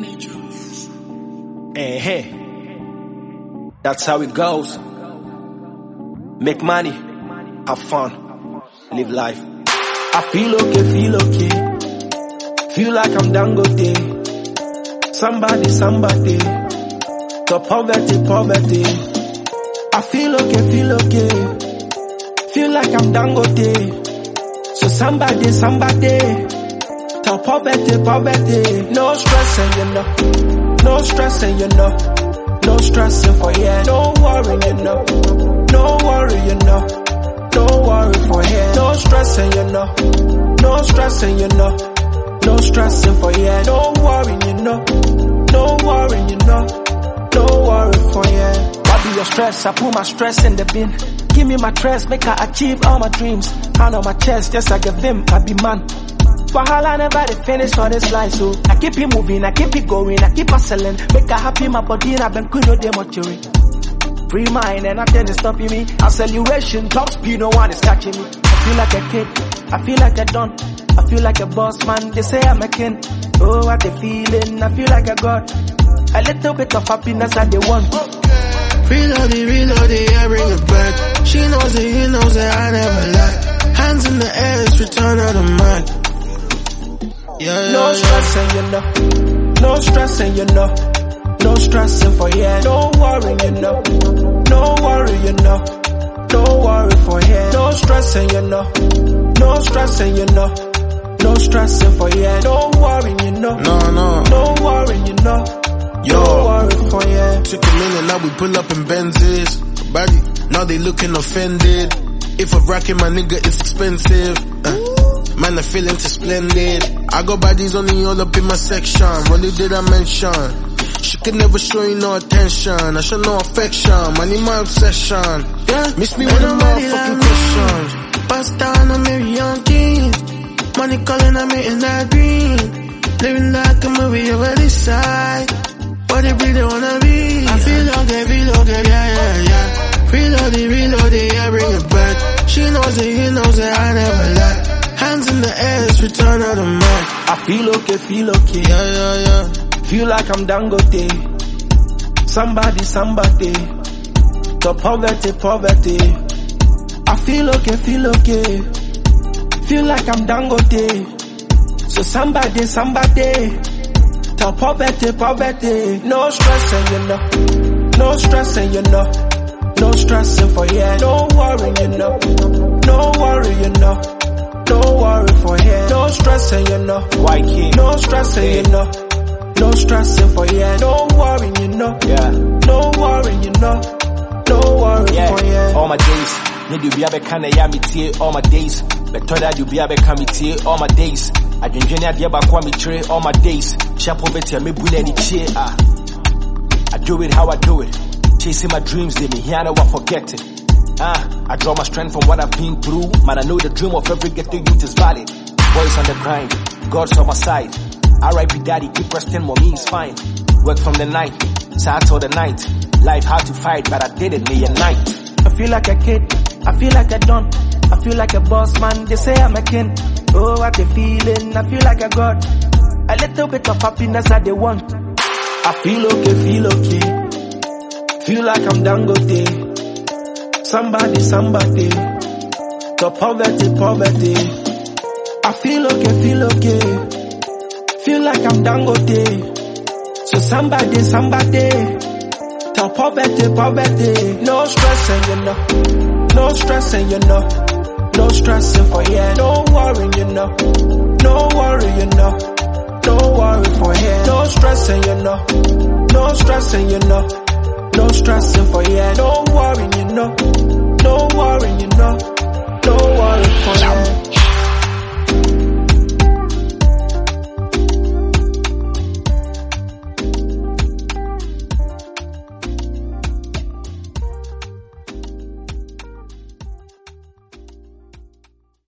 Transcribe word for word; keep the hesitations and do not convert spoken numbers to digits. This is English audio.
Hey, hey, that's how it goes. Make money, have fun, live life. I feel okay, feel okay. Feel like I'm Dangote. Somebody, somebody. The poverty, poverty. I feel okay, feel okay. Feel like I'm Dangote. So somebody, somebody. The poverty, poverty. No stressing, you know. No stressing, you know. No stressing for here. No worry, you know. No worry, you know. No worry for here. No stressing, you know. No stressing, you know. No stressing for here. No worry, you know. No worry, you know. No worry for here. What be your stress? I put my stress in the bin. Give me my stress, make I achieve all my dreams. Hand on my chest, just like a vim, I be man. Wahala never dey finish on this life, so I keep it moving, I keep it going, I keep hustling. Make I happy, my body and I been cool, no demoturing. Free mind and nothing is stopping me. Acceleration, top speed, no one is catching me. I feel like a kid, I feel like a don, I feel like a boss man. They say I'm a king. Oh, what a feeling, I feel like a god. A little bit of happiness that they want. Reload it, reload it, I bring it back. She knows it, he knows it, I never lie. Hands in the air, it's return of the Mac. Yeah, yeah, no stressing, you know. No stressing, you know. No stressing for here. No worry, you know. No worry, you know. No worry for here. No stressing, you know. No stressing, you know. No stressing for here. No worry, you know. No, no. No worry, you know. Yo, no worry for here. Took a minute, now we pull up in Benzes. Body, now they looking offended. If I'm rocking my nigga, it's expensive. Uh. Man, I feel into splendid. I got bodies only all up in my section. What did I mention? She could never show you no attention. I show no affection. Money my obsession. Yeah, miss me with a motherfucking question. Bust down on me young jeans. Money calling on me in that green. Living like a movie over this side. What they really wanna be? I feel okay, feel okay, yeah, yeah, yeah. Reload it, reload it, yeah, bring it back. She knows it, he knows it, I never lie. Hands in the air, it's return of the Mac. I feel okay, feel okay. Yeah, yeah, yeah. Feel like I'm Dangote. Somebody, somebody. The poverty, poverty. I feel okay, feel okay. Feel like I'm Dangote. So somebody, somebody. The poverty, poverty. No stressing, you know. No stressing, you know. No stressing for here. No worry, you know. No worry, you know. No worry for here. No stressing, you know. White kid. No stressing, yeah. You know. No stressing for here. No worry, you know. Yeah. No worry, you know. No worry yeah. for here. All my days. Need you be a kind of yummy tea all my days. But told that you be a come tea all my days. I didn't join the about kwami tray all my days. Share poverty me bully any cheer. Ah. I do it how I do it. Chasing my dreams, they me here, I never forget it. Ah, I draw my strength from what I've been through. Man, I know the dream of every ghetto youth is valid. Boys on the grind, God's on my side. R I P daddy, keep resting, mommy is fine. Work from the night, sad till the night. Life hard to fight, but I did it day and night. I feel like a kid, I feel like a don, I feel like a boss man. They say I'm a king. Oh, what a feeling, I feel like a god. A little bit of happiness that they want. I feel okay, feel okay. Feel like I'm Dangote. Somebody, somebody. The poverty, poverty. I feel okay, feel okay. Feel like I'm Dangote. So somebody, somebody. The poverty, poverty. No stressing, you know. No stressing, you know. No stressing for here. No worry, you know. No worry, you know. No worry for here. No stressing, you know. No stressing, you know. No stressing for here.